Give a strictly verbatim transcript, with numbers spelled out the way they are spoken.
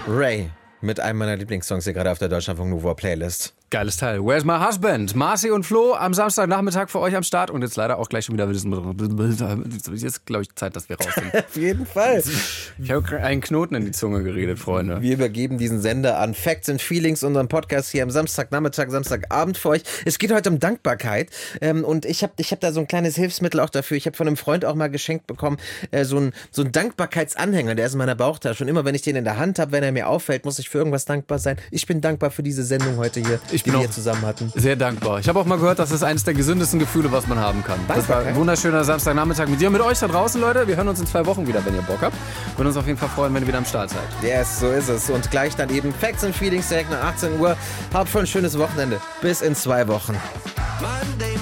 Ray mit einem meiner Lieblingssongs hier gerade auf der Deutschlandfunk Nouveau Playlist. Geiles Teil. Where's my husband? Marci und Flo am Samstagnachmittag für euch am Start und jetzt leider auch gleich schon wieder wissen. Jetzt glaube ich Zeit, dass wir raus sind. Auf jeden Fall. Ich habe einen Knoten in die Zunge geredet, Freunde. Wir übergeben diesen Sender an Facts and Feelings, unseren Podcast hier am Samstagnachmittag, Samstagabend für euch. Es geht heute um Dankbarkeit ähm, und ich habe ich hab da so ein kleines Hilfsmittel auch dafür. Ich habe von einem Freund auch mal geschenkt bekommen, äh, so ein so ein Dankbarkeitsanhänger, der ist in meiner Bauchtasche. Und immer wenn ich den in der Hand habe, wenn er mir auffällt, muss ich für irgendwas dankbar sein. Ich bin dankbar für diese Sendung heute hier, ich die bin wir hier zusammen hatten. Sehr dankbar. Ich habe auch mal gehört, das ist eines der gesündesten Gefühle, was man haben kann. Das war ein wunderschöner Samstagnachmittag mit dir und mit euch da draußen, Leute. Wir hören uns in zwei Wochen wieder, wenn ihr Bock habt. Würden uns auf jeden Fall freuen, wenn ihr wieder am Start seid. Yes, so ist es. Und gleich dann eben Facts and Feelings direkt nach achtzehn Uhr. Habt voll ein schönes Wochenende. Bis in zwei Wochen. Monday.